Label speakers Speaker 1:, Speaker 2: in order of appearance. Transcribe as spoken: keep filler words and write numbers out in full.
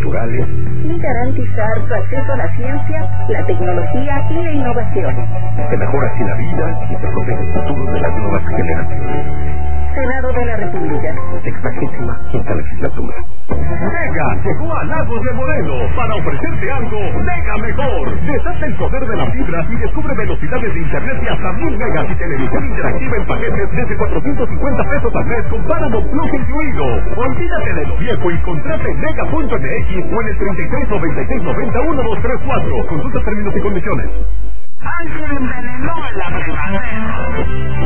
Speaker 1: naturales
Speaker 2: y garantizar su acceso a la ciencia, la tecnología y la innovación.
Speaker 1: Se mejora así la vida y se protege el futuro de las nuevas generaciones.
Speaker 2: Senado de la República.
Speaker 1: Sexagésima quinta legislatura.
Speaker 3: Mega llegó a Lagos de Moreno para ofrecerte algo mega mejor. Desata el poder de la fibra y descubre velocidades de internet de hasta mil megas y televisión interactiva en paquetes desde cuatrocientos cincuenta pesos al mes con Paramount Plus incluido. Olvídate de lo viejo y contrata en mega punto m x o en el treinta y tres noventa y seis noventa uno dos tres cuatro. Consulta términos y condiciones.
Speaker 4: Alguien envenenó en la primavera.